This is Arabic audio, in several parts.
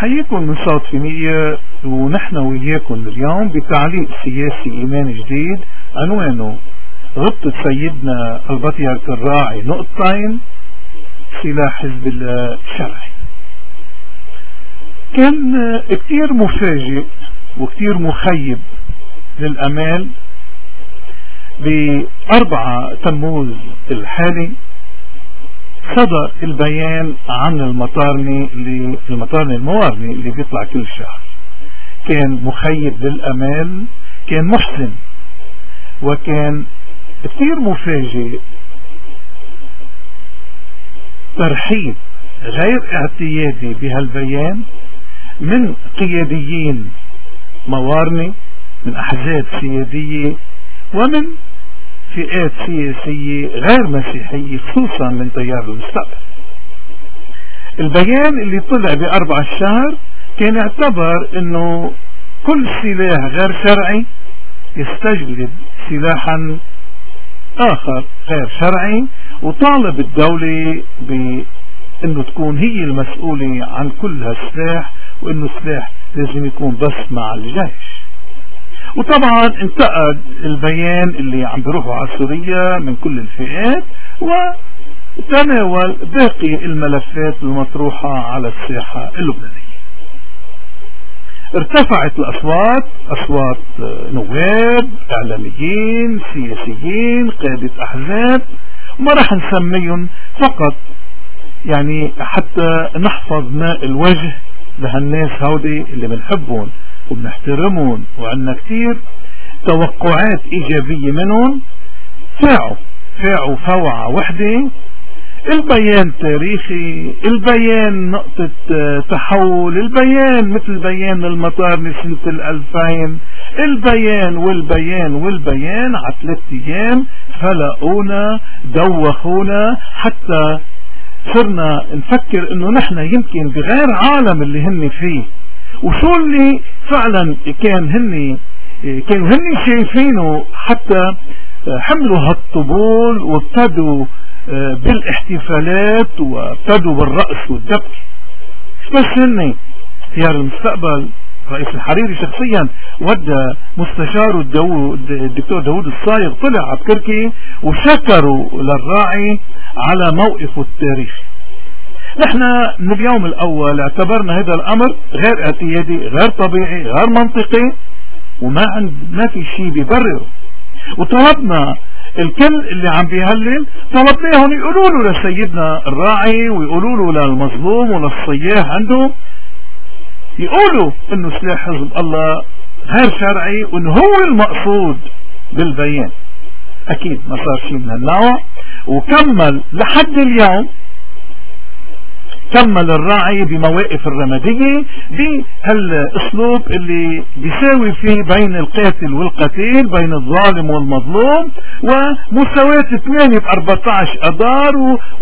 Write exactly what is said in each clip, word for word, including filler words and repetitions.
بنحييكم من صوت فينية، ونحن وياكم اليوم بتعليق سياسي إيماني جديد عنوانه غبطة سيدنا البطريرك الراعي نقطتين سلاح حزب الله الشرعي. كان كتير مفاجئ وكتير مخيب للأمال بأربعة تموز الحالي صدر البيان عن المطارني اللي المطارني الموارني اللي بيطلع كل شهر. كان مخيب للأمال، كان محزن، وكان كثير مفاجئ. ترحيب غير اعتيادي بهالبيان من قياديين موارني، من أحزاب سيادية، ومن فئات سياسية غير مسيحية، خصوصا من تيار المستقبل. البيان اللي طلع بأربع الشهر كان اعتبر انه كل سلاح غير شرعي يستجلب سلاحا اخر غير شرعي، وطالب الدولة بانه تكون هي المسؤولة عن كل هالسلاح، وانه السلاح لازم يكون بس مع الجيش. وطبعا انتقد البيان اللي عم بيروحوا على سوريا من كل الفئات، وتناول باقي الملفات المطروحة على الساحة اللبنانية. ارتفعت الأصوات، أصوات نواب، إعلاميين، سياسيين، قادة أحزاب، وما رح نسميهم فقط يعني حتى نحفظ ماء الوجه لهالناس هودي اللي بنحبهم وبنحترمهم وعندنا كتير توقعات إيجابية منهم. فاعوا فاعوا فوعة وحدة. البيان تاريخي، البيان نقطة تحول، البيان مثل بيان المطارني سنة الألفين، البيان والبيان والبيان على ثلاث أيام فلقونا دوخونا، حتى صرنا نفكر انه نحن يمكن بغير عالم اللي هن فيه. وشو اللي فعلا كان هن كانوا هن شايفينه، حتى حملوا هالطبول وابتدوا بالاحتفالات وابتدوا بالرقص والدبك. بس هن تيار المستقبل رئيس الحريري شخصيا ودى مستشاره الدكتور داود الصايغ طلع على تركي وشكروا للراعي على موقفه التاريخي. نحن من اليوم الاول اعتبرنا هذا الامر غير اعتيادي، غير طبيعي، غير منطقي، وما عند ما في شيء بيبرره. وطلبنا الكل اللي عم بيهلل، طلبناهم يقولوا له لسيدنا الراعي ويقولوا له للمظلوم وللصياح عندهم، يقولوا انه سلاح حزب الله غير شرعي وانه هو المقصود بالبيان. اكيد ما صار شيء من النوع. وكمل لحد اليوم، كمل الراعي بمواقف الرمادية بهالاسلوب اللي بيساوي فيه بين القاتل والقتيل، بين الظالم والمظلوم، ومساواة اثنين بأربعة عشر اذار،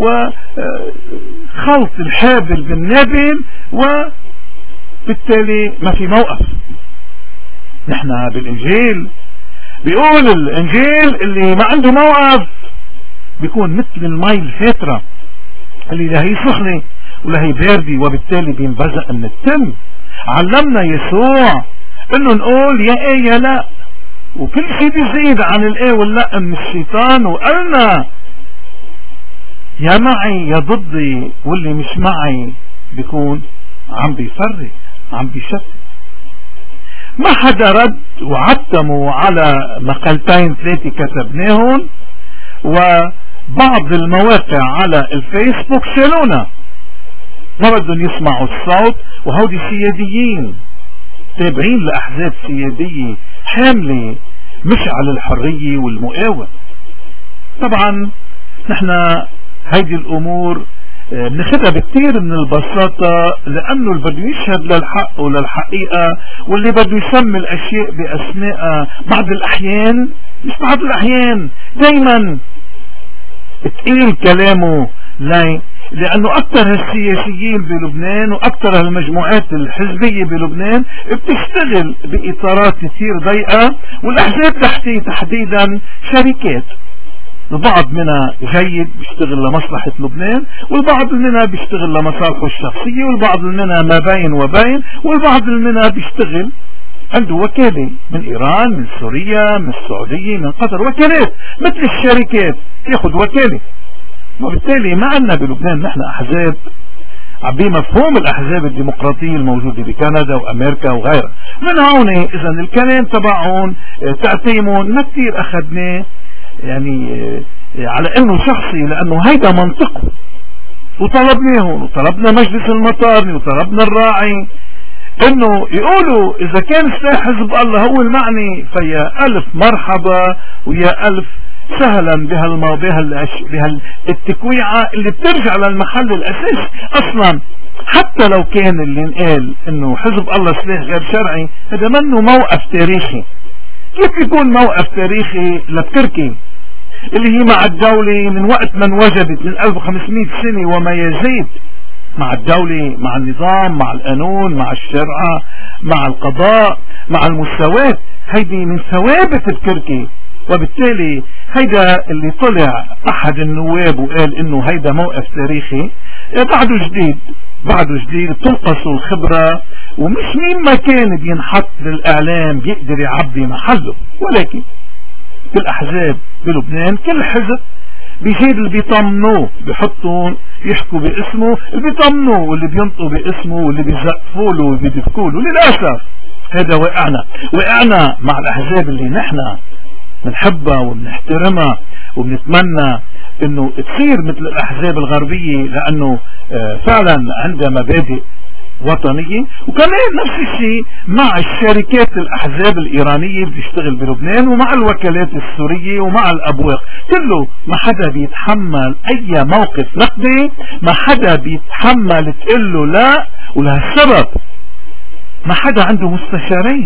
وخلط الحابل بالنابل، وبالتالي ما في موقف. نحن بالانجيل بيقول الانجيل اللي ما عنده موقف بيكون مثل المي الفاترة اللي لا هي سخنة ولا هي باردة، وبالتالي بينبزق من التم. علمنا يسوع انه نقول يا ايه يا لا، وكل شيء بيزيد عن الايه واللا من الشيطان، وقالنا يا معي يا ضدي، واللي مش معي بيكون عم بيفرق، عم بيشتت. ما حدا رد، وعتموا على مقالتين ثلاثة كتبناهم، وبعض المواقع على الفيسبوك شالونا، ما بدهم يسمعوا الصوت. وهودي سياديين تابعين لأحزاب سيادية حاملة مشعل الحرية والمقاومة. طبعا نحن هيدي الأمور بناخدها بكتير من البساطة، لأنه اللي بده يشهد للحق وللحقيقة، واللي بده يسمي الأشياء بأسمائها بعض الأحيان، مش بعض الأحيان، دايما تقيل كلامه. ليه؟ لأنه أكثر السياسيين بلبنان وأكثر المجموعات الحزبية بلبنان بتشتغل بإطارات كثير ضيقة، والأحزاب تحتي تحديدا شركات البعض منها جيد بيشتغل لمصلحة لبنان، والبعض منها بيشتغل لمصالحه الشخصية، والبعض منها ما باين وباين، والبعض منها بيشتغل عنده وكالة من إيران، من سوريا، من السعودية، من قطر، وكالات مثل الشركات ياخد وكالة. وبالتالي ما عندنا بلبنان نحن أحزاب بمفهوم الأحزاب الديمقراطية الموجودة بكندا وأمريكا وغيرها. من هون إذا الكلام تبعهم تعتيمون ما كتير أخذناه يعني على انه شخصي، لانه هيدا منطقه، وطلبناهم وطلبنا مجلس المطارني وطلبنا الراعي انه يقولوا اذا كان سلاح حزب الله هو المعني فيا الف مرحبا ويا الف سهلا بهالمو بهالتكويعة اللي بترجع للمحل الاساسي اصلا. حتى لو كان اللي انقال انه حزب الله سلاح غير شرعي، هذا منه موقف تاريخي. كيف يكون موقف تاريخي لتركيا اللي هي مع الدولة من وقت من وجدت من ألف وخمسمائة سنة وما يزيد، مع الدولة، مع النظام، مع القانون، مع الشرعة، مع القضاء، مع المساواة، هيدي من ثوابت التركي. وبالتالي هيدا اللي طلع احد النواب وقال انه هيدا موقف تاريخي بعده جديد، بعده جديد تنقصوا الخبرة، ومش مين ما كان بينحط بالاعلام بيقدر يعبي محله. ولكن بالاحزاب بلبنان كل حزب بيجيب اللي بيطمنوه بيحطون يحكوا باسمه، اللي بيطمنوه واللي بينطوا باسمه واللي بيزقفوا له واللي بيبكوا له. للاسف هذا وقعنا وقعنا مع الاحزاب اللي نحن بنحبها وبنحترمها وبنتمنى انه تصير مثل الاحزاب الغربية، لانه فعلا عندها مبادئ وطنية. وكمان نفس الشيء مع الشركات الاحزاب الايرانية اللي بتشتغل بلبنان، ومع الوكالات السورية، ومع الابواق، كله ما حدا بيتحمل اي موقف نقدي، ما حدا بيتحمل تقول له لا. ولهالسبب ما حدا عنده مستشارين،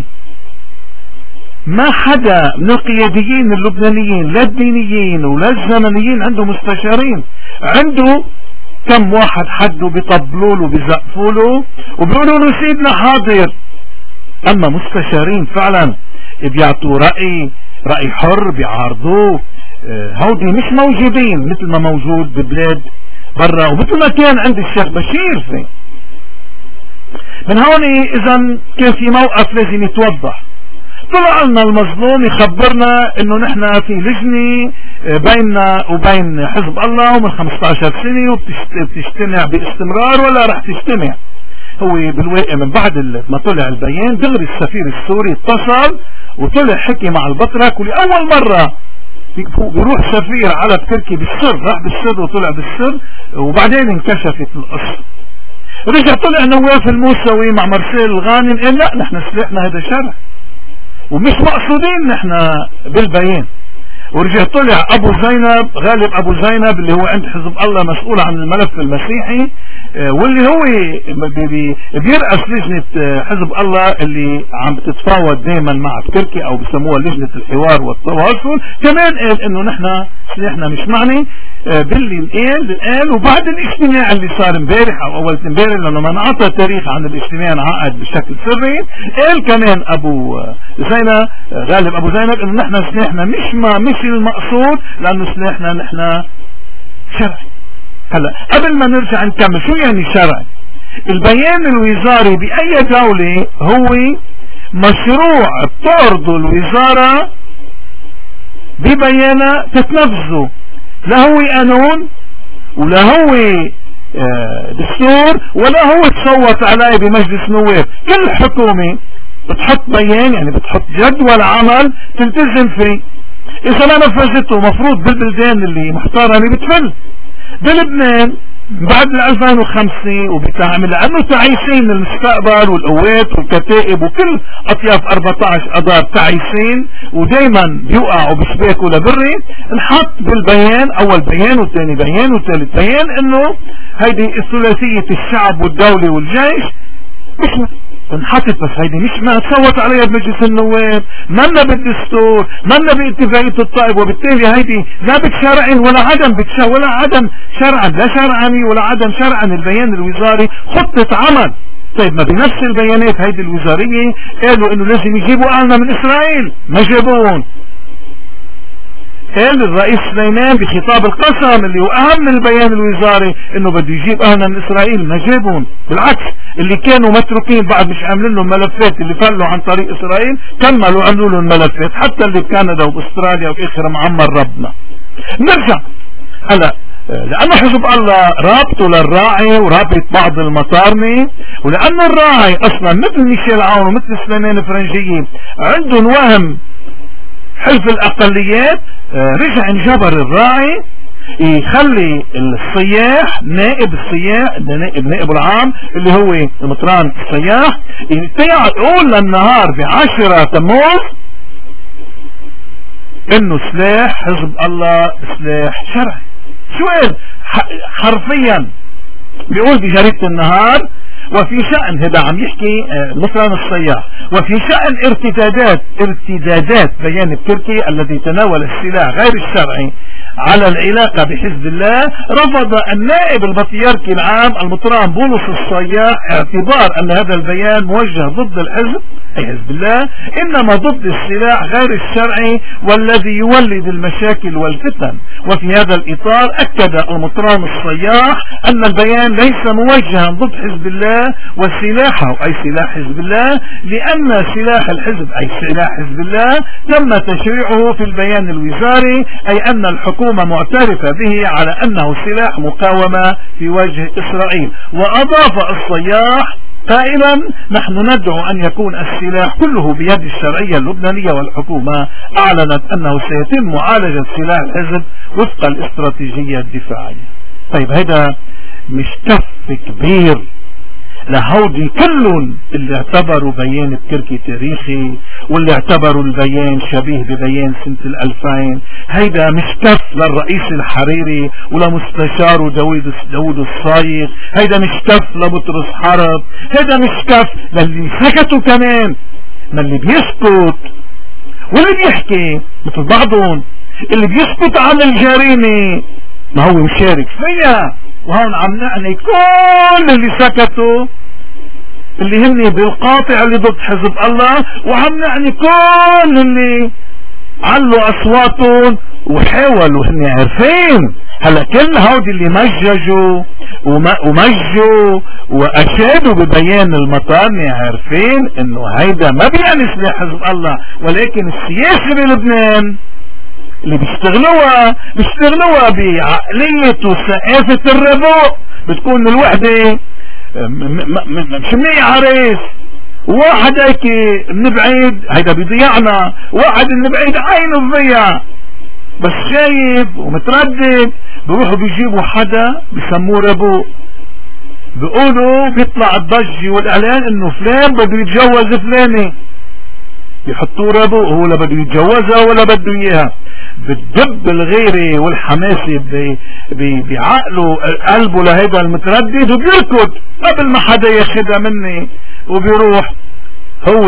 ما حدا من القياديين اللبنانيين لا الدينيين ولا الزمنيين عنده مستشارين. عنده كم واحد حده بيطبلوا له بيزقفوا له وبيقولوا له سيدنا حاضر، اما مستشارين فعلا بيعطوا رأي رأي حر بيعارضوه، هودي مش موجودين مثل ما موجود ببلاد برا، ومثل ما كان عند الشيخ بشير فيه. من هون اذا كان في موقف لازم يتوضح. طلع لنا المظلوم يخبرنا انه نحن في لجنة بيننا وبين حزب الله ومن خمسة عشر سنة وبتجتمع باستمرار ولا رح تجتمع. هو بالواقع من بعد ما طلع البيان دغري السفير السوري اتصل وطلع حكي مع البطرك، ولأول مرة بيروح سفير على تركيا بالسر، راح بالسر وطلع بالسر، وبعدين انكشفت القصة. رجع طلع نواف الموسوي مع مرسيل الغانم قال لا نحن سلاحنا هذا شرع ومش مقصودين نحن بالبيان. ورجع طلع ابو زينب غالب ابو زينب اللي هو عند حزب الله مسؤول عن الملف المسيحي، واللي هو بيرأس لجنة حزب الله اللي عم بتتفاوض دائما مع تركيا او بسموها لجنة الحوار والتواصل، كمان قال انه نحن سلاحنا مش معني باللي قال قال. وبعد الاجتماع اللي صار امبارح او اول امبارح لما ما انعطى تاريخ عن الاجتماع انعقد بشكل سري، قال كمان ابو زينب غالب ابو زينب انه نحن سلاحنا مش ما مش المقصود، لانه سلاحنا نحن شرعي. هلا قبل ما نرجع نكمل شو يعني شرعي؟ البيان الوزاري بأي دولة هو مشروع بتعرضه الوزارة ببيانة تتنفذه، لا هو قانون ولا هو دستور ولا هو تصوت عليه بمجلس نواب. كل حكومة بتحط بيان، يعني بتحط جدول عمل تلتزم فيه، اذا ما نفذته مفروض بالبلدان اللي محترمة بتفل. بلبنان بعد ألفين وخمسة وبتعمل لانه تعيسين المستقبل والقوات والكتائب وكل اطياف أربعة عشر اذار تعيسين ودايما بيوقعوا بشباكوا لبري، نحط بالبيان اول بيان وثاني بيان وثالث بيان انه هيدي ثلاثية الشعب والدولة والجيش مش انحطت، بس هيدي مش ما تصوت عليها بمجلس النواب، منا بالدستور، منا باتفاقية الطائف، وبالتالي هيدي لا بتشرع ولا عدم بتشرع ولا عدم شرعا، لا شرعني ولا عدم شرعا. البيان الوزاري خطة عمل. طيب ما بنفس البيانات هيدي الوزارية قالوا انه لازم يجيبوا آلنا من اسرائيل، ما جابوهم. قال الرئيس سليمان بخطاب القسم اللي هو اهم البيان الوزاري انه بده يجيب اهلنا من اسرائيل. ما جابهم، بالعكس اللي كانوا متروكين بعد مش عاملين لهم ملفات، اللي فلوا عن طريق اسرائيل كملوا عملوا لهم ملفات، حتى اللي بكندا وباستراليا وباخر معمر ربنا. نرجع هلا، لأنه حزب الله رابطه للراعي ورابط بعض المطارنة، ولأن الراعي أصلا مثل ميشيل عون ومثل سليمان فرنجية عندهم وهم حلف الأقليات، رجع انجبر الراعي يخلي الصياح نائب الصياح نائب نائب العام اللي هو مطران الصياح يقول للنهار بعشرة تموز انه سلاح حزب الله سلاح شرعي. شو قال حرفيا؟ بيقول بجريدة النهار: وفي شأن، هذا عم يحكي مطران الصياح، وفي شأن ارتدادات ارتدادات بيان التركي الذي تناول السلاح غير الشرعي على العلاقة بحزب الله، رفض النائب البطيركي العام المطران بولس الصياح اعتبار ان هذا البيان موجه ضد الحزب اي حزب الله، انما ضد السلاح غير الشرعي والذي يولد المشاكل والفتن. وفي هذا الاطار اكد المطران الصياح ان البيان ليس موجها ضد حزب الله وسلاحه اي سلاح حزب الله، لان سلاح الحزب اي سلاح حزب الله تم تشريعه في البيان الوزاري، اي ان الحكومة معترفة به على انه سلاح مقاومة في وجه اسرائيل. واضاف الصياح قائلا: نحن ندعو ان يكون السلاح كله بيد الشرعية اللبنانية، والحكومة اعلنت انه سيتم معالجة سلاح الحزب وفق الاستراتيجية الدفاعية. طيب هذا مش كف كبير لهودي كلهم اللي اعتبروا بيان التركي تاريخي، واللي اعتبروا البيان شبيه ببيان سنة الألفين. هيدا مش كف للرئيس الحريري ولمستشاره داود داود الصايغ، هيدا مش كف لبطرس حرب، هيدا مش كف للي سكتوا كمان. ما اللي بيسكت واللي بيحكي مثل بعضهم، اللي بيسكت عن الجريمة ما هو مشارك فيها. وهون عم نعني كل اللي سكتوا اللي هن بالقاطع اللي ضد حزب الله، وعم نعني كل اللي علوا اصواتهم وحاولوا هن عارفين. هلا كل هودي اللي مججوا ومجوا واشادوا ببيان المطارنة عارفين انه هيدا ما بيعني سلاح حزب الله، ولكن السياسة بلبنان اللي بيشتغلوها بيشتغلوها بعقلية وثقافة الربو. بتكون الوحدة مشمية عريس، واحد هيك من بعيد هيدا بيضيعنا، واحد من بعيد عينه بضيع، بس شايف ومتردد بيروحوا بيجيبوا حدا بسموه ربو، بيقولوا بيطلع الضجة والاعلان انه فلان بده يتجوز فلانة، بيحطوه ربو، هو لا بده يتجوزها ولا بده اياها. بتدب الغيرة والحماسة بعقله قلبه لهيدا المتردد، وبيركض قبل ما حدا ياخدها مني، وبيروح هو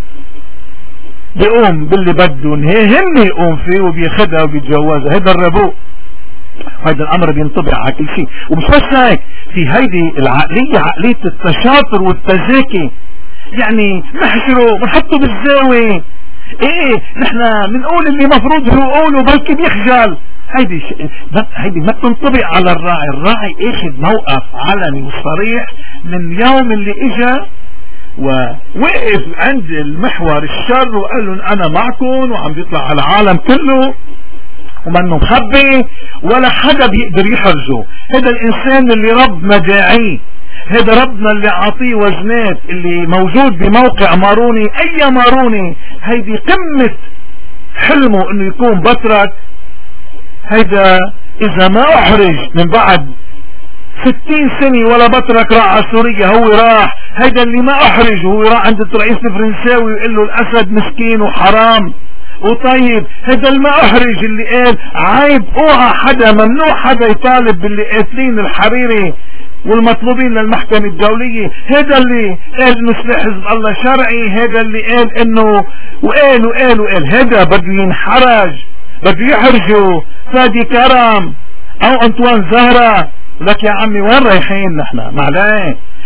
بيقوم باللي بده هي هن يقوم فيه وبياخدها وبيتجوزها. هيدا الربو، هيدا الامر بينطبع على كل شيء. ومش بس هيك، في هيدي العقلية عقلية التشاطر والتزاكي، يعني نحشره ونحطه بالزاوية، ايه نحن بنقول اللي مفروض هو يقوله بلكي بيخجل. هيدي ش... هيدي ما بتنطبق على الراعي. الراعي اخذ موقف علني وصريح من يوم اللي اجا ووقف عند المحور الشر وقال لهم انا معكم، وعم بيطلع على العالم كله ومنه مخبي ولا حدا بيقدر يحرجه. هذا الانسان اللي رب مداعيه، هذا ربنا اللي عطيه وزنات، اللي موجود بموقع ماروني. اي ماروني هيدي قمة حلمه انه يكون بطرك. هيدا اذا ما احرج من بعد ستين سنة ولا بطرك راح على سوريا، هو راح. هيدا اللي ما احرج هو راح عند الرئيس الفرنساوي ويقول له الاسد مسكين وحرام وطيب. هذا اللي ما احرج اللي قال عيب اوعى حدا، ممنوع حدا يطالب باللي قاتلين الحريري والمطلوبين للمحكمة الدولية. هذا اللي قال انه سلاح حزب الله شرعي، هذا اللي قال انه وقال وقال وقال. هذا بده ينحرج، بده يحرجوا فادي كرم او انطوان زهرة. لك يا عمي وين رايحين نحن؟ معليه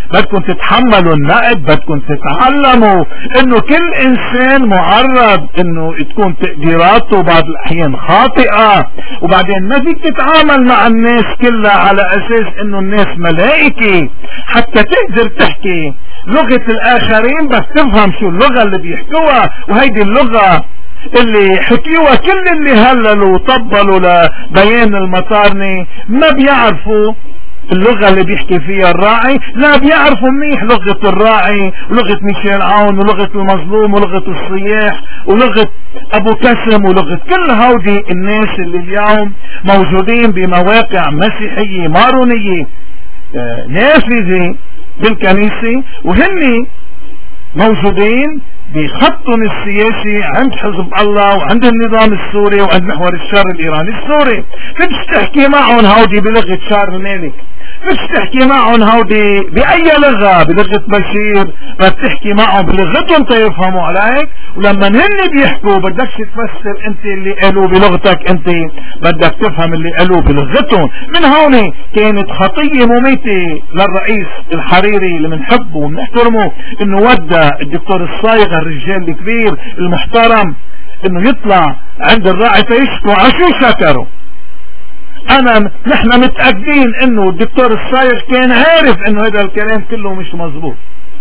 بدكم تتحملوا النقد، بدكم تتعلموا انه كل انسان معرض انه تكون تقديراته بعض الاحيان خاطئة، وبعدين ما فيك تتعامل مع الناس كلها على اساس انه الناس ملائكة حتى تقدر تحكي لغة الاخرين، بس تفهم شو اللغة اللي بيحكوها. وهيدي اللغة اللي حكيوها كل اللي هللوا وطبلوا لبيان المطارني ما بيعرفوا اللغة اللي بيحكي فيها الراعي، لا بيعرفوا منيح لغة الراعي ولغة ميشيل عون ولغة المظلوم ولغة الصياح ولغة ابو كسم ولغة كل هودي الناس اللي اليوم موجودين بمواقع مسيحية مارونية آه نافذة بالكنيسة، وهن موجودين بخطهم السياسي عند حزب الله وعند النظام السوري وعند محور الشر الايراني السوري. فيش تحكي معهم هودي بلغة شارل مالك، فيش تحكي معهم هودي باي لغة، بلغة بشير، بس تحكي معهم بلغتهم تيفهموا عليك. ولما هن بيحكوا بدكش تفسر انت اللي قالوا بلغتك، انت بدك تفهم اللي قالوا بلغتهم. من هون كانت خطية مميتة للرئيس الحريري اللي بنحبه وبنحترمه انه ودى الدكتور الصايغ الرجال الكبير المحترم انه يطلع عند الراعي فيشكو. عشو شكره؟ انا نحن متأكدين انه الدكتور الصايغ كان عارف انه هذا الكلام كله مش مظبوط،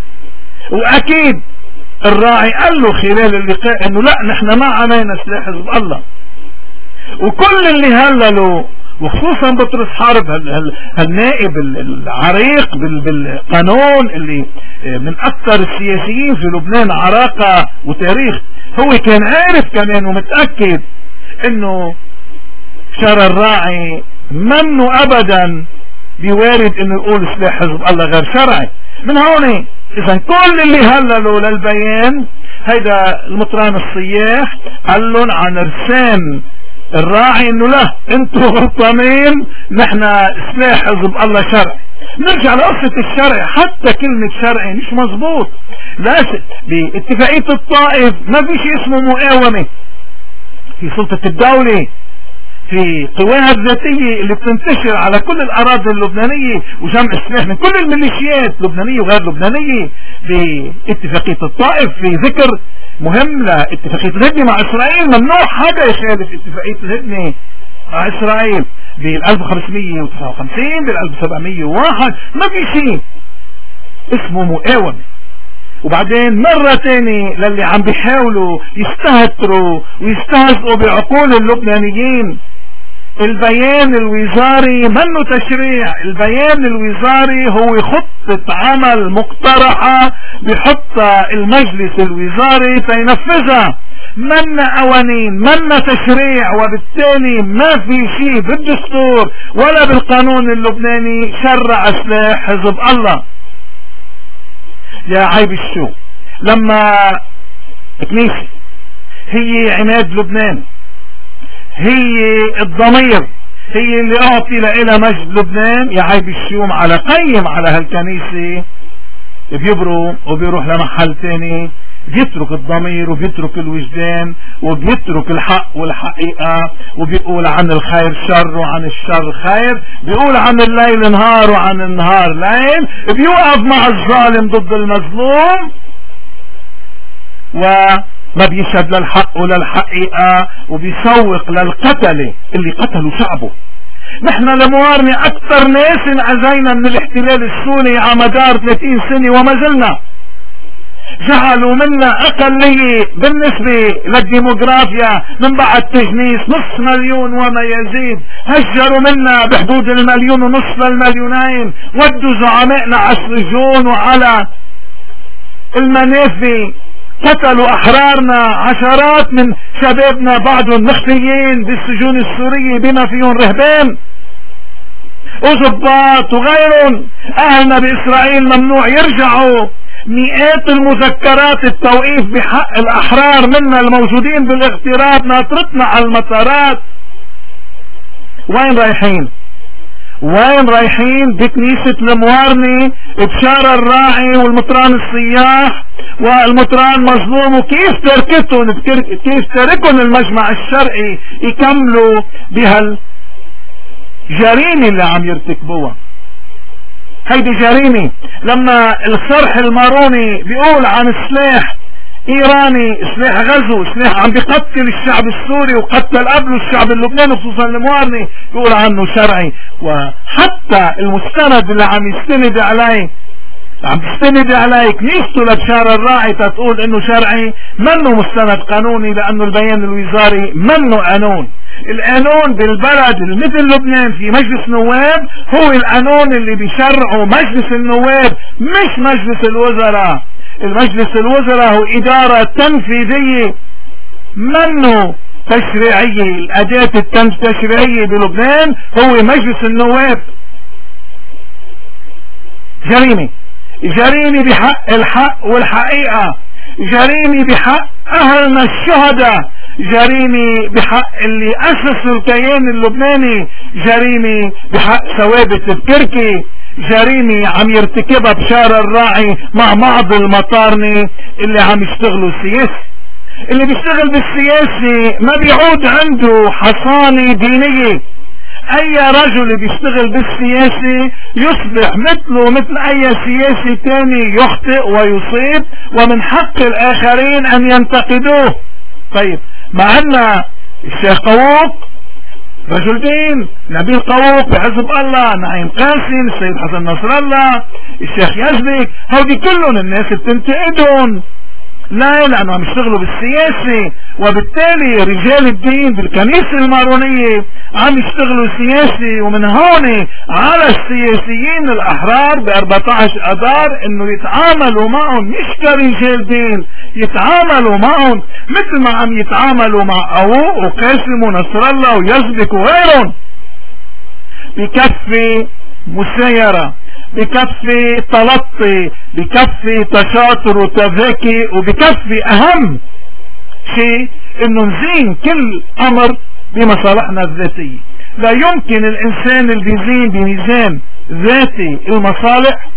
واكيد الراعي قال له خلال اللقاء انه لا نحن ما عمينا سلاح حزب الله. وكل اللي هللوا وخصوصا بطرس حارب هالنائب العريق بالقانون اللي من اكثر السياسيين في لبنان عراقة وتاريخ، هو كان عارف كمان ومتأكد انه شر الراعي منه ابدا بيوارد انه يقول سلاح حزب الله غير شرعي. من هون اذا كل اللي هللوا للبيان هيدا المطران الصياح قال لهم عن رسام الراعي انه لا انتوا غلطانين، نحن سلاح حزب الله شرعي. نرجع لقصة الشرع، حتى كلمة شرعي مش مظبوط. لا باتفاقية الطائف ما في شيء اسمه مقاومة في سلطة الدولة، في قواها الذاتية اللي بتنتشر على كل الأراضي اللبنانية وجمع السلاح من كل الميليشيات لبنانية وغير لبنانية. باتفاقية الطائف في ذكر مهم لاتفاقية الهدنة مع إسرائيل، ممنوع حدا يخالف اتفاقية الهدنة مع إسرائيل بال ألف وخمسمية وتسعة وخمسين بال ألف وسبعمية وواحد. ما في شيء اسمه مقاومة. وبعدين مرة تاني للي عم بيحاولوا يستهتروا ويستهزئوا بعقول اللبنانيين، البيان الوزاري منه تشريع، البيان الوزاري هو خطة عمل مقترحة بحطها المجلس الوزاري تينفذها، منا قوانين منا تشريع. وبالتالي ما في شيء بالدستور ولا بالقانون اللبناني شرع سلاح حزب الله. يا عيب الشو لما كنيسة هي عماد لبنان، هي الضمير، هي اللي اعطي لها مجد لبنان، يا عيب الشوم على قيم على هالكنيسة بيبرو وبيروح لمحل تاني، بيترك الضمير وبيترك الوجدان وبيترك الحق والحقيقة، وبيقول عن الخير شر وعن الشر خير، بيقول عن الليل نهار وعن النهار ليل، بيوقف مع الظالم ضد المظلوم وما بيشهد للحق ولا الحقيقة، وبيسوق للقتلة اللي قتلوا شعبه. نحن لموارنة اكثر ناس انعزينا من الاحتلال السوري على مدار ثلاثين سنة وما زلنا. جعلوا منا اقلية بالنسبة للديموغرافيا من بعد تجنيس نصف مليون وما يزيد، هجروا منا بحدود المليون ونصف المليونين، ودوا زعمائنا على السجون وعلى المنافي، قتلوا احرارنا، عشرات من شبابنا بعضهم مخفيين بالسجون السورية بما فيهم رهبان وضباط وغيرهم. اهلنا باسرائيل ممنوع يرجعوا، مئات المذكرات التوقيف بحق الاحرار منا الموجودين بالاغتراب ناطرتنا على المطارات. وين رايحين؟ وين رايحين؟ بكنيسة الموارنة بشارة الراعي والمطران الصياح والمطران مظلوم، وكيف تركتهم كيف تركهم المجمع الشرعي يكملوا بهالجريمة اللي عم يرتكبوها. هيدي جريمة. لما الصرح الماروني بيقول عن سلاح ايراني، سلاح غزو، سلاح عم بيقتل الشعب السوري وقتل قبله الشعب اللبناني خصوصا الموارني، بيقول عنه شرعي. وحتى المستند اللي عم يستند عليه عم تستند عليه كنيسته لبشار الراعي تقول انه شرعي، منه مستند قانوني، لانه البيان الوزاري منه قانون. القانون بالبلد مثل لبنان في مجلس نواب هو القانون اللي بيشرعه مجلس النواب مش مجلس الوزراء. المجلس الوزراء هو ادارة تنفيذية منه تشريعية. الاداة التشريعية بلبنان هو مجلس النواب. جريمة، جريمة بحق الحق والحقيقة، جريمة بحق اهلنا الشهداء، جريمة بحق اللي اسسوا الكيان اللبناني، جريمة بحق ثوابت بكركي، جريمة عم يرتكبها بشار الراعي مع بعض المطارنة اللي عم يشتغلوا سياسي. اللي بيشتغل بالسياسي ما بيعود عنده حصانة دينية. اي رجل بيشتغل بالسياسي يصبح مثله مثل اي سياسي تاني، يخطئ ويصيب ومن حق الاخرين ان ينتقدوه. طيب معنا الشيخ قووق رجل دين، نبيل قووق بحزب الله، نعيم قاسم، السيد حسن نصر الله، الشيخ يزبك، هودي كلهم الناس بتنتقدهم. لا، لانه عم يشتغلوا بالسياسي، وبالتالي رجال الدين بالكنيسة المارونية عم يشتغلوا سياسي. ومن هون على السياسيين الاحرار ب أربعة عشر اذار انه يتعاملوا معهم مش كرجال دين، يتعاملوا معهم مثل ما عم يتعاملوا مع قووق وقاسم ونصر الله ويزبك وغيرهم. بكفي مسايرة، بكفي تلطي، بكفي تشاطر وتذاكي، وبكفي اهم شيء انه نزين كل امر بمصالحنا الذاتية. لا يمكن الانسان اللي بيزين بميزان ذاتي المصالح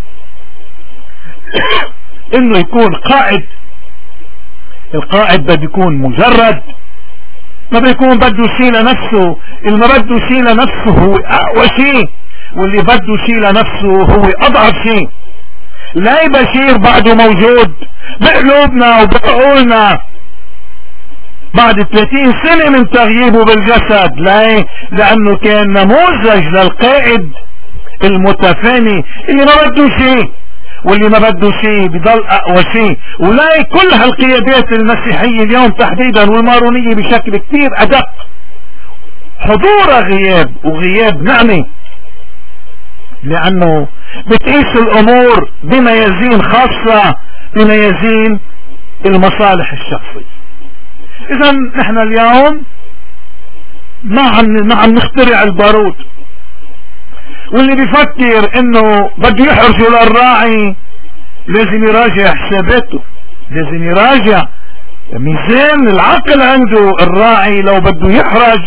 انه يكون قائد. القائد بده يكون مجرد، ما بيكون بده شيء لنفسه. اللي ما بده شيء لنفسه هو اقوى شيء، واللي بده شيء لنفسه هو اضعف شيء. لا بشير بعده موجود بقلوبنا وبعقولنا بعد ثلاثين سنة من تغييبه بالجسد. لا، لانه كان نموذج للقائد المتفاني اللي ما بده شيء، واللي ما بده شيء بضل اقوى شيء. ولا كل هالقيادات المسيحية اليوم تحديدا والمارونية بشكل كتير ادق حضورها غياب وغياب نعمة، لانه بتقيس الامور بميازين خاصة، بميازين المصالح الشخصية. اذا نحن اليوم ما عم ما عم نخترع البارود. واللي بيفكر انه بده يحرجه للراعي لازم يراجع حساباته، لازم يراجع ميزان العقل عنده. الراعي لو بده يحرج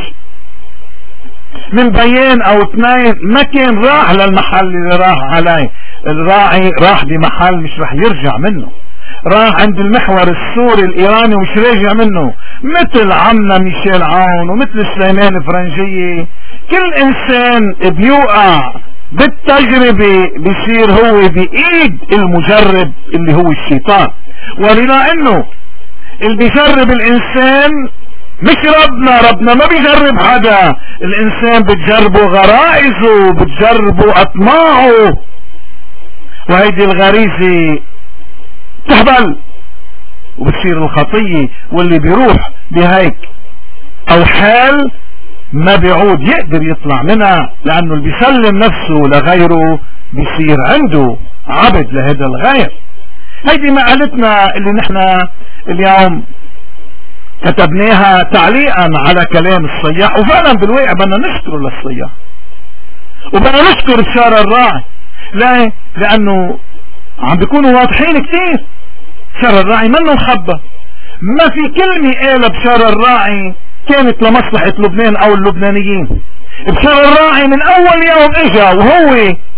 من بيان او اثنين ما كان راح للمحل اللي راح عليه. الراعي راح بمحل مش رح يرجع منه، راح عند المحور السوري الايراني ومش راجع منه، مثل عمنا ميشيل عون ومثل سليمان فرنجية. كل انسان بيوقع بالتجربة بيصير هو بايد المجرب اللي هو الشيطان. ولنا انه اللي بيجرب الانسان مش ربنا، ربنا ما بيجرب حدا. الانسان بتجربه غرائزه، بتجربه اطماعه، وهيدي الغريزة تهبل وبتصير الخطية. واللي بيروح بهيك او حال ما بيعود يقدر يطلع منها، لانه اللي بيسلم نفسه لغيره بيصير عنده عبد لهذا الغير. هيدي مقالتنا اللي نحن اليوم كتبناها تعليقا على كلام الصياح. وفعلا بالواقع بدنا نشكر للصياح وبدنا نشكر بشار الراعي. لا، لانه عم بيكونوا واضحين كتير. بشار الراعي منه مخبى، ما في كلمة قالها بشار الراعي كانت لمصلحة لبنان او اللبنانيين. بشار الراعي من اول يوم اجا وهو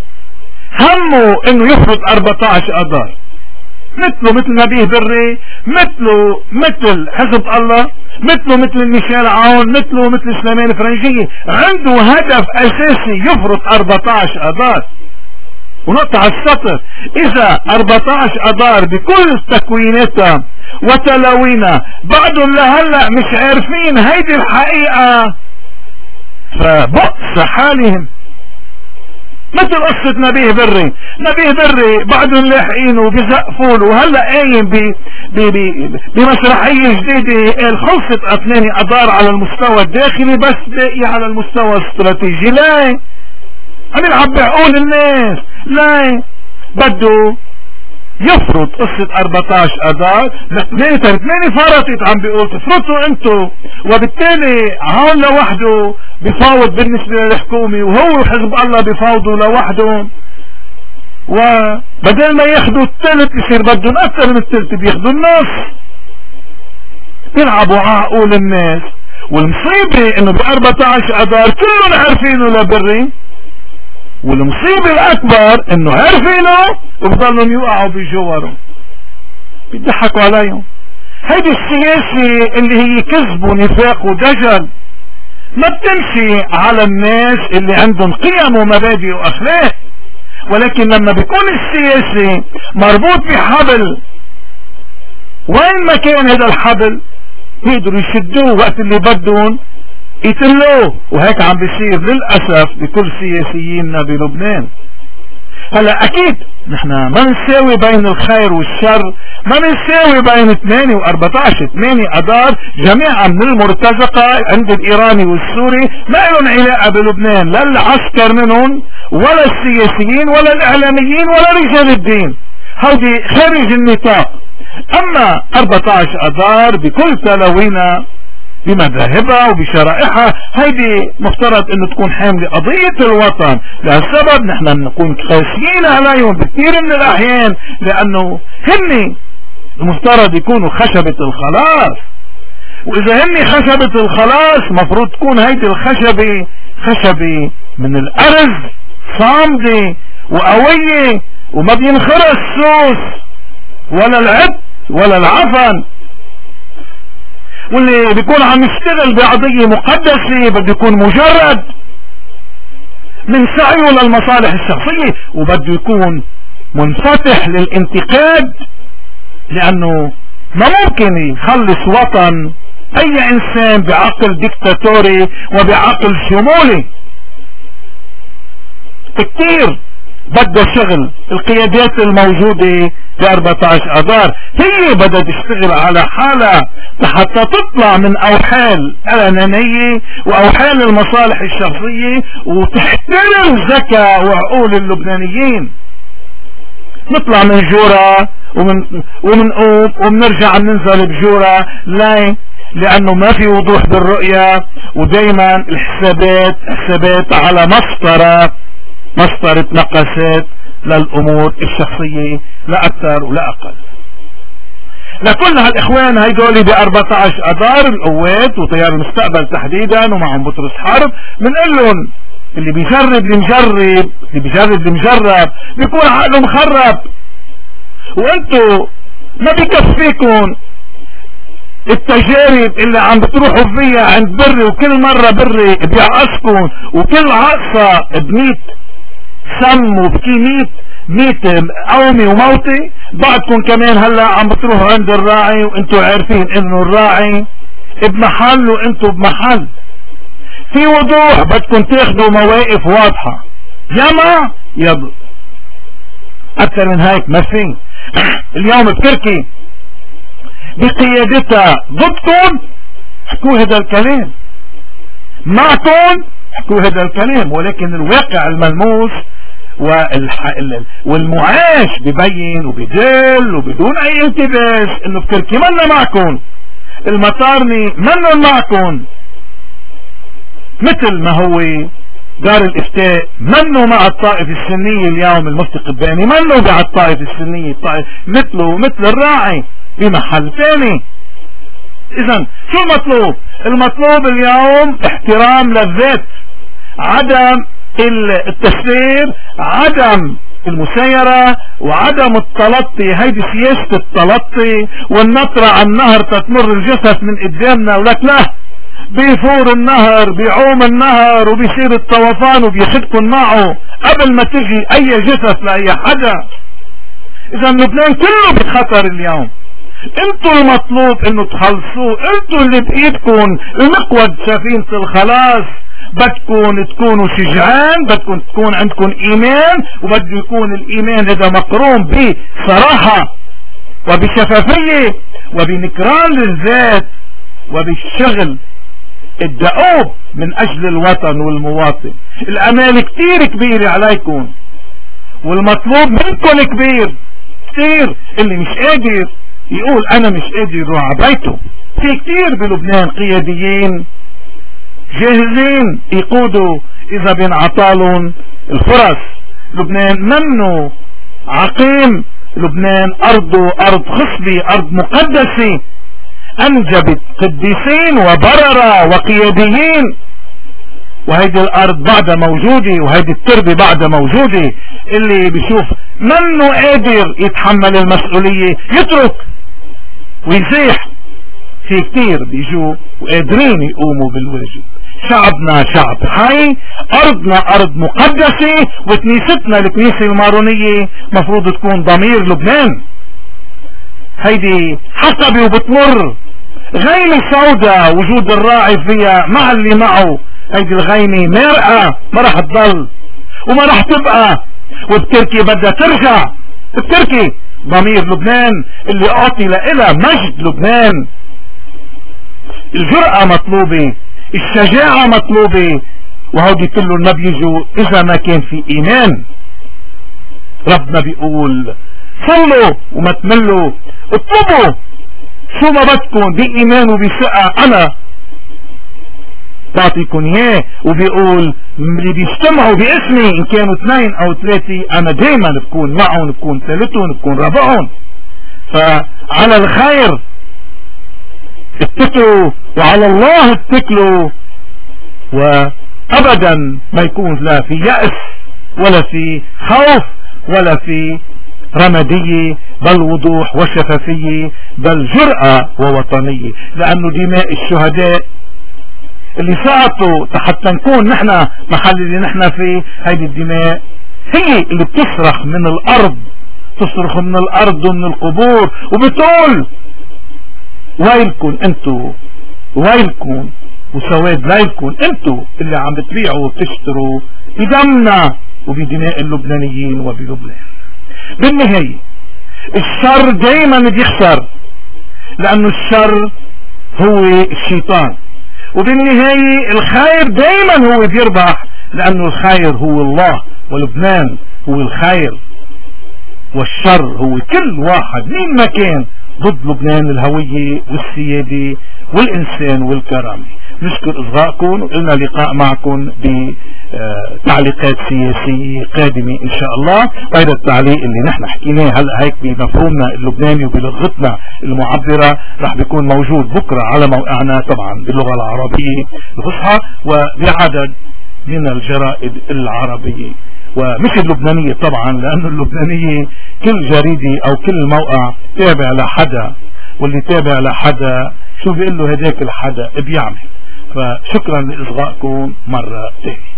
همه انه يفرض أربعة عشر اذار، مثله مثل نبيه بري، مثله مثل حزب الله، مثله مثل ميشيل عون، مثله مثل سليمان فرنجية. عنده هدف اساسي يفرض أربعة عشر اذار. ونقطع السطر. اذا أربعة عشر اذار بكل تكويناتها وتلاوينها بعدهم لهلا مش عارفين هيدي الحقيقة، فبؤس حالهم. مثل قصة نبيه بري، نبيه بري بعدهم لاحقين وبيزقفوا له، وهلا قايم بمسرحية جديدة خلصت اثنين اذار على المستوى الداخلي بس باقي على المستوى الاستراتيجي. لا عم يلعب بعقول الناس، لا بده يفرض قصة أربعة عشر اذار لاثنين ثمانية فرطت، عم بيقول تفرطوا انتو، وبالتالي هون لوحده بفاوض بالنسبة للحكومة، وهو حزب الله بفاوضوا لوحدهم، وبدل ما ياخدوا الثلث يصير بدهم اكثر من الثلث، بياخدوا النص. بيلعبوا عقول الناس. والمصيبة انه ب أربعة عشر اذار كلهم عارفينه لبري، والمصيبة الاكبر انه عارفينه وبضلهم يوقعوا بجوارهم، بيضحكوا عليهم. هيدي السياسة اللي هي كذب ونفاق ودجل ما بتمشي على الناس اللي عندهم قيم ومبادئ واخلاق، ولكن لما بيكون السياسي مربوط بحبل، وين ما كان هذا الحبل بيقدروا يشدوه وقت اللي بدهم يتلوه. وهيك عم بيصير للأسف بكل سياسييننا بلبنان. هلا اكيد نحن ما نساوي بين الخير والشر، ما نساوي بين ثمانية وأربعة عشر. ثمانية اذار جميعا من المرتزقة عند الايراني والسوري، ما لهم علاقة بلبنان، لا العسكر منهم ولا السياسيين ولا الاعلاميين ولا رجال الدين، هودي خارج النطاق. اما أربعة عشر اذار بكل تلاوينها بمذاهبها وبشرائحها، هيدي مفترض انه تكون حاملة قضية الوطن. لهالسبب نحن نكون قاسيين عليهم بكثير من الاحيان، لانه هن المفترض يكونوا خشبة الخلاص، واذا هن خشبة الخلاص مفروض تكون هيدي الخشبة خشبة من الارز، صامدة وقوية وما بينخرق السوس ولا العب ولا العفن. واللي بيكون عم يشتغل بقضية مقدسة بده يكون مجرد من سعيه للمصالح الشخصية، وبده يكون منفتح للانتقاد، لانه ما ممكن يخلص وطن اي انسان بعقل ديكتاتوري وبعقل شمولي. كتير بدها شغل القيادات الموجودة ب أربعة عشر اذار، هي بدها تشتغل على حالها حتى تطلع من اوحال الانانية واوحال المصالح الشخصية وتحترم ذكاء وعقول اللبنانيين. نطلع من جورة ومن ومنقوم وبنرجع ننزل بجورة، لا لانه ما في وضوح بالرؤية، ودايما الحسابات حسابات على مسطرة مسطرة نقصات للامور الشخصية لا اكثر ولا اقل. لكل هالاخوان هيدولي ب أربعة عشر اذار القوات وتيار المستقبل تحديدا ومعهم بطرس حرب، بنقول لهم اللي بيجرب اللي مجرب اللي بيجرب اللي مجرب بيكون عقله مخرب، وانتو ما بكفيكم التجارب اللي عم بتروحوا فيها عند بري، وكل مرة بري بيعقصكم، وكل عقصة بميت سم وبكيميت ميت قومي وموتي. بعدكم كمان هلا عم بتروحوا عند الراعي وانتو عارفين انه الراعي بمحل وانتو بمحل. في وضوح بدكم تاخدوا مواقف واضحة، ياما يضل اكثر من هيك ما في. اليوم بتركي بقيادتها ضدكم حكوا هذا الكلام، معكم حكوا هذا الكلام، ولكن الواقع الملموس والمعاش ببين وبدل وبدون اي التباس انه بتركي منا معكم، المطارني منن معكم، مثل ما هو دار الافتاء منه مع الطائفة السنية. اليوم المفتي قباني منه مع الطائفة السنية، الطائفة مثله مثل الراعي بمحل ثاني. اذا شو المطلوب؟ المطلوب اليوم احترام للذات، عدم التسرير، عدم المسيرة، وعدم التلطي. هيدي سياسة التلطي والنطرة على النهر تتمر الجثث من قدامنا، ولك لا بيفور النهر بيعوم النهر وبيصير الطوفان وبياخدكم معه قبل ما تجي اي جثث لاي حدا. اذا لبنان كله بخطر اليوم. انتوا المطلوب انه تخلصوه، انتوا اللي بايدكم المقود سفينة الخلاص. بدكم تكونوا شجعان، بدكم تكون عندكم ايمان، وبده يكون الايمان هذا مقرون بصراحة وبشفافية وبنكران للذات وبالشغل الدؤوب من اجل الوطن والمواطن. الامال كتير كبيرة عليكم والمطلوب منكم كبير كتير. اللي مش قادر يقول انا مش قادر يروح على بيته. في كتير بلبنان قياديين جاهزين يقودوا اذا بينعطالهم الفرص. لبنان منه عقيم، لبنان ارضه ارض خصبة، ارض مقدسة انجبت قديسين وبررة وقياديين، وهيدي الارض بعدها موجودة وهيدي التربة بعدها موجودة. اللي بيشوف منه قادر يتحمل المسؤولية يترك ويزيح. في كتير بيجوا وقادرين يقوموا بالواجب. شعبنا شعب حي، ارضنا ارض مقدسة، وكنيستنا الكنيسة المارونية مفروض تكون ضمير لبنان. هيدي حقبة وبتمر، غيمة سوداء وجود الراعي فيها مع اللي معه. هيدي الغيمة مرقة ما رح تضل وما رح تبقى، وبتركي بدها ترجع. بتركي ضمير لبنان اللي اعطي لها مجد لبنان. الجرأة مطلوبة، الشجاعة مطلوبة، وهودي كلهم ما بيجوا اذا ما كان في ايمان. ربنا بيقول صلوا وما تملوا، اطلبوا شو ما بدكم بايمان وبثقة انا بعطيكم اياه. وبيقول اللي بيجتمعوا باسمي ان كانوا اثنين او ثلاثة انا دايما بكون معهم، بكون ثالثهم، بكون رابعهم. فعلى الخير اتكلوا وعلى الله اتكلوا، وابدا ما يكون لا في يأس ولا في خوف ولا في رمادية، بل وضوح وشفافية، بل جرأة ووطنية. لانه دماء الشهداء اللي سقطوا حتى نكون نحن محل اللي نحن فيه، هيدي الدماء هي اللي بتصرخ من الارض، تصرخ من الارض ومن القبور وبتقول ويلكم انتو، ويلكم وسواد ليلكم انتو اللي عم بتبيعوا وبتشتروا بدمنا وبدماء اللبنانيين وبلبنان. بالنهاية الشر دايما بيخسر، لانه الشر هو الشيطان، وبالنهاية الخير دايما هو بيربح، لانه الخير هو الله، ولبنان هو الخير، والشر هو كل واحد مين ما كان ضد لبنان الهوية والسيادة والإنسان والكرامة. نشكر إصغائكم، وقلنا لقاء معكم بتعليقات سياسية قادمة إن شاء الله. غير التعليق اللي نحن حكيناه هلأ هيك بمفهومنا اللبناني وبلغتنا المعبرة رح بيكون موجود بكرة على موقعنا طبعا باللغة العربية الفصحى وبعدد من الجرائد العربية، ومش اللبنانية طبعا، لأنه اللبنانية كل جريدة أو كل موقع تابع لحدا، واللي تابع لحدا شو بيقول له هداك الحدا بيعمل. فشكرا لإصغائكم مرة تانية.